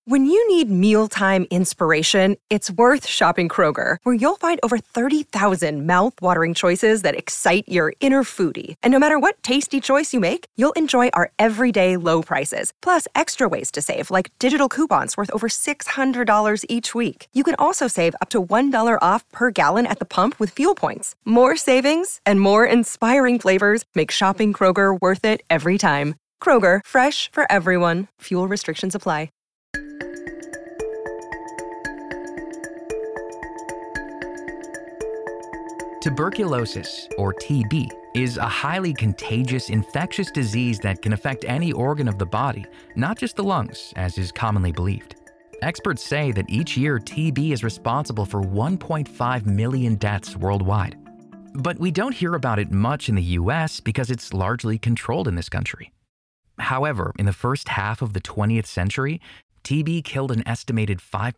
When you need mealtime inspiration, it's worth shopping Kroger, where you'll find over 30,000 mouth-watering choices that excite your inner foodie. And no matter what tasty choice you make, you'll enjoy our everyday low prices, plus extra ways to save, like digital coupons worth over $600 each week. You can also save up to $1 off per gallon at the pump with fuel points. More savings and more inspiring flavors make shopping Kroger worth it every time. Kroger, fresh for everyone. Fuel restrictions apply. Tuberculosis, or TB, is a highly contagious infectious disease that can affect any organ of the body, not just the lungs, as is commonly believed. Experts say that each year TB is responsible for 1.5 million deaths worldwide. But we don't hear about it much in the US because it's largely controlled in this country. However, in the first half of the 20th century, TB killed an estimated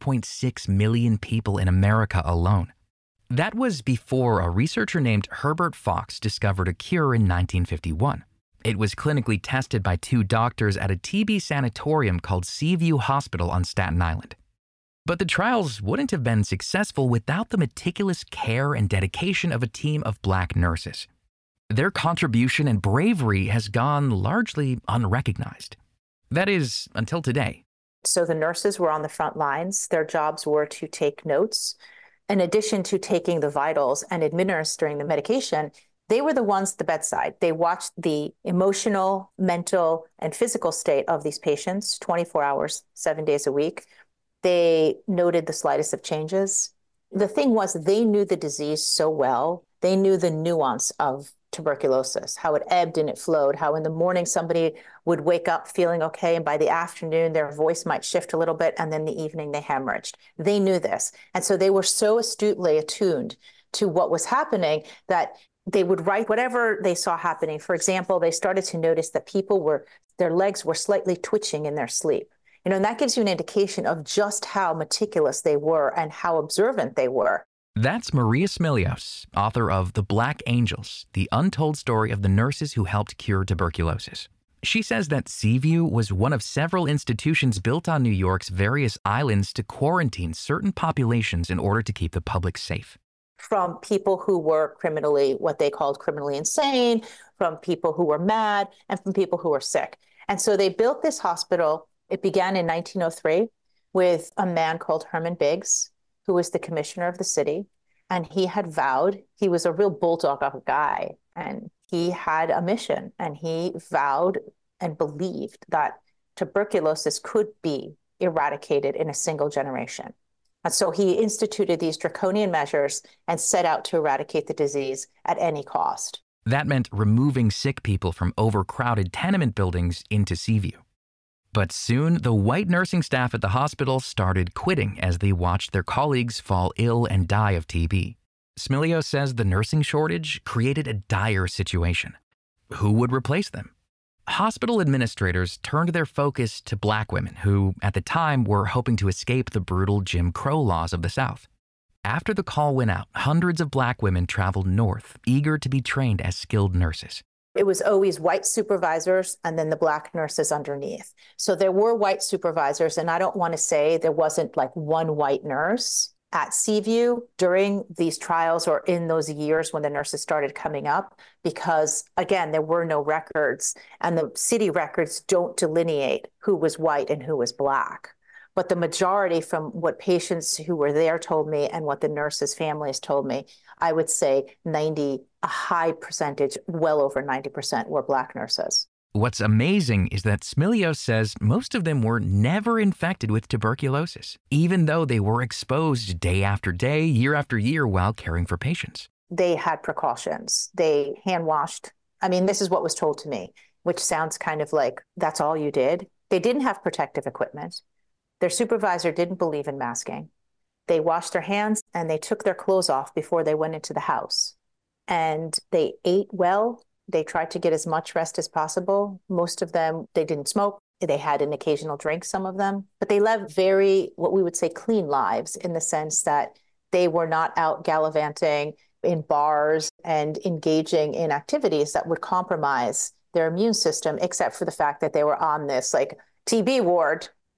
5.6 million people in America alone. That was before a researcher named Herbert Fox discovered a cure in 1951. It was clinically tested by two doctors at a TB sanatorium called Seaview Hospital on Staten Island. But the trials wouldn't have been successful without the meticulous care and dedication of a team of Black nurses. Their contribution and bravery has gone largely unrecognized. That is, until today. So the nurses were on the front lines. Their jobs were to take notes. In addition to taking the vitals and administering the medication, they were the ones at the bedside. They watched the emotional, mental, and physical state of these patients 24 hours, 7 days a week. They noted the slightest of changes. The thing was, they knew the disease so well. They knew the nuance of tuberculosis, how it ebbed and it flowed, how in the morning somebody would wake up feeling okay, and by the afternoon their voice might shift a little bit, and then the evening they hemorrhaged. They knew this. And so they were so astutely attuned to what was happening that they would write whatever they saw happening. For example, they started to notice that their legs were slightly twitching in their sleep. And that gives you an indication of just how meticulous they were and how observant they were. That's Maria Smilios, author of The Black Angels, the untold story of the nurses who helped cure tuberculosis. She says that Seaview was one of several institutions built on New York's various islands to quarantine certain populations in order to keep the public safe. From people who were what they called criminally insane, from people who were mad, and from people who were sick. And so they built this hospital. It began in 1903 with a man called Herman Biggs, who was the commissioner of the city. And he had vowed, he was a real bulldog of a guy, and he had a mission, and he vowed and believed that tuberculosis could be eradicated in a single generation. And so he instituted these draconian measures and set out to eradicate the disease at any cost. That meant removing sick people from overcrowded tenement buildings into Seaview. But soon, the white nursing staff at the hospital started quitting as they watched their colleagues fall ill and die of TB. Smilios says the nursing shortage created a dire situation. Who would replace them? Hospital administrators turned their focus to Black women who, at the time, were hoping to escape the brutal Jim Crow laws of the South. After the call went out, hundreds of Black women traveled north, eager to be trained as skilled nurses. It was always white supervisors and then the Black nurses underneath. So there were white supervisors, and I don't want to say there wasn't like one white nurse at Seaview during these trials or in those years when the nurses started coming up, because again, there were no records, and the city records don't delineate who was white and who was Black. But the majority, from what patients who were there told me and what the nurses' families told me, I would say a high percentage, well over 90% were Black nurses. What's amazing is that Smilios says most of them were never infected with tuberculosis, even though they were exposed day after day, year after year while caring for patients. They had precautions. They hand washed. I mean, this is what was told to me, which sounds kind of like that's all you did. They didn't have protective equipment. Their supervisor didn't believe in masking. They washed their hands and they took their clothes off before they went into the house. And they ate well. They tried to get as much rest as possible. Most of them, they didn't smoke. They had an occasional drink, some of them. But they lived very, what we would say, clean lives, in the sense that they were not out gallivanting in bars and engaging in activities that would compromise their immune system, except for the fact that they were on this like TB ward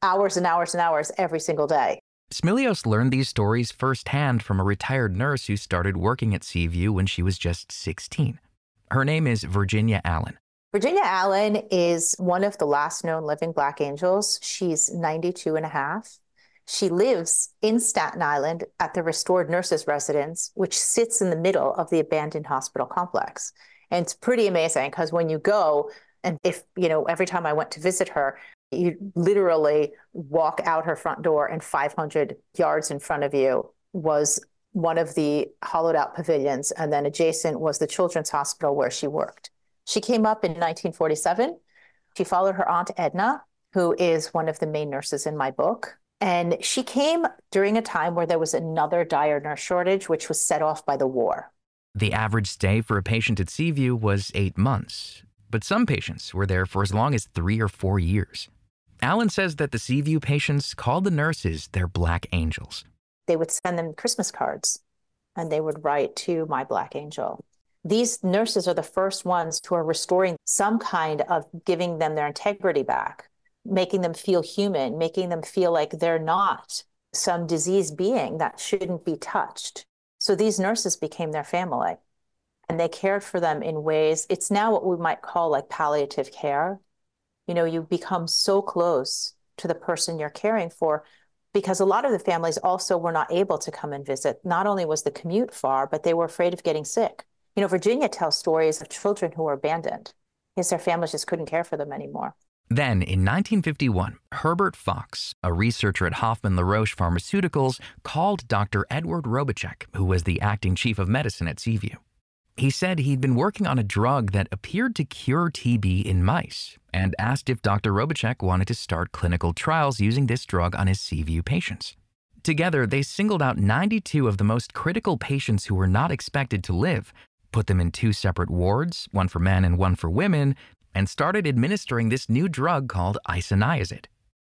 hours and hours and hours every single day. Smilios learned these stories firsthand from a retired nurse who started working at Seaview when she was just 16. Her name is Virginia Allen. Virginia Allen is one of the last known living Black angels. She's 92 and a half. She lives in Staten Island at the Restored Nurses Residence, which sits in the middle of the abandoned hospital complex. And it's pretty amazing because when you go, and every time I went to visit her, you literally walk out her front door and 500 yards in front of you was one of the hollowed out pavilions. And then adjacent was the children's hospital where she worked. She came up in 1947. She followed her aunt Edna, who is one of the main nurses in my book. And she came during a time where there was another dire nurse shortage, which was set off by the war. The average stay for a patient at Seaview was 8 months, but some patients were there for as long as 3 or 4 years. Allen says that the Seaview patients called the nurses their Black angels. They would send them Christmas cards, and they would write to my Black angel. These nurses are the first ones who are restoring some kind of giving them their integrity back, making them feel human, making them feel like they're not some diseased being that shouldn't be touched. So these nurses became their family, and they cared for them in ways, it's now what we might call like palliative care. You become so close to the person you're caring for, because a lot of the families also were not able to come and visit. Not only was the commute far, but they were afraid of getting sick. Virginia tells stories of children who were abandoned because their families just couldn't care for them anymore. Then, in 1951, Herbert Fox, a researcher at Hoffman-La Roche Pharmaceuticals, called Dr. Edward Robichek, who was the acting chief of medicine at Seaview. He said he'd been working on a drug that appeared to cure TB in mice and asked if Dr. Robichek wanted to start clinical trials using this drug on his Seaview patients. Together, they singled out 92 of the most critical patients who were not expected to live, put them in 2 separate wards, one for men and one for women, and started administering this new drug called isoniazid.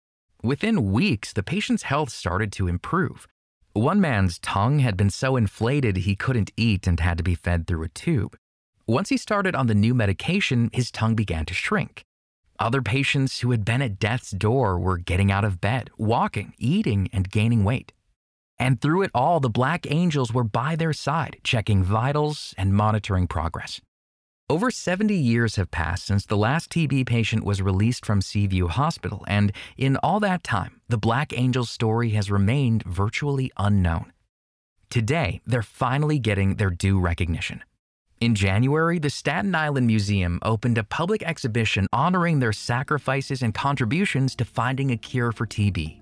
Within weeks, the patient's health started to improve. One man's tongue had been so inflated he couldn't eat and had to be fed through a tube. Once he started on the new medication, his tongue began to shrink. Other patients who had been at death's door were getting out of bed, walking, eating, and gaining weight. And through it all, the Black angels were by their side, checking vitals and monitoring progress. Over 70 years have passed since the last TB patient was released from Seaview Hospital, and in all that time, the Black Angels story has remained virtually unknown. Today, they're finally getting their due recognition. In January, the Staten Island Museum opened a public exhibition honoring their sacrifices and contributions to finding a cure for TB.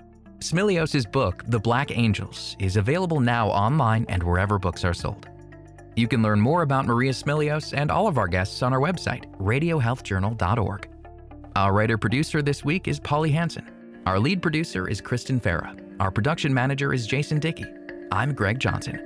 Smilios' book, The Black Angels, is available now online and wherever books are sold. You can learn more about Maria Smilios and all of our guests on our website, radiohealthjournal.org. Our writer-producer this week is Polly Hansen. Our lead producer is Kristen Farah. Our production manager is Jason Dickey. I'm Greg Johnson.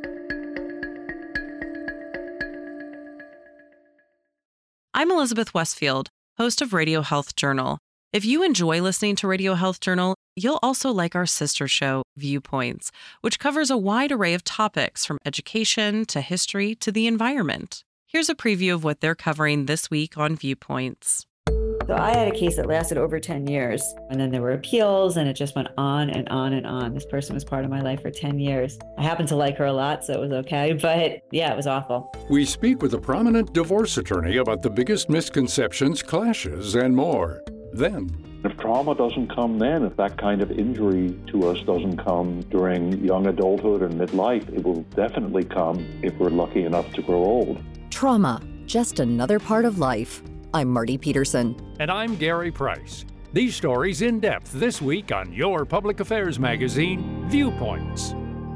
I'm Elizabeth Westfield, host of Radio Health Journal. If you enjoy listening to Radio Health Journal, you'll also like our sister show, Viewpoints, which covers a wide array of topics from education to history to the environment. Here's a preview of what they're covering this week on Viewpoints. So I had a case that lasted over 10 years, and then there were appeals, and it just went on and on and on. This person was part of my life for 10 years. I happened to like her a lot, so it was okay, but yeah, it was awful. We speak with a prominent divorce attorney about the biggest misconceptions, clashes, and more. Then, if trauma doesn't come then, if that kind of injury to us doesn't come during young adulthood and midlife, it will definitely come if we're lucky enough to grow old. Trauma, just another part of life. I'm Marty Peterson. And I'm Gary Price. These stories in depth this week on your public affairs magazine, Viewpoints.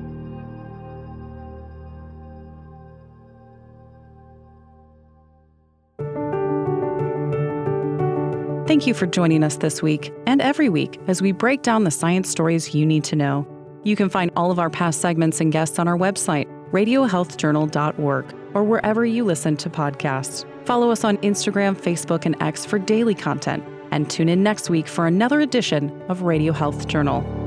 Thank you for joining us this week and every week as we break down the science stories you need to know. You can find all of our past segments and guests on our website, radiohealthjournal.org, or wherever you listen to podcasts. Follow us on Instagram, Facebook, and X for daily content, and tune in next week for another edition of Radio Health Journal.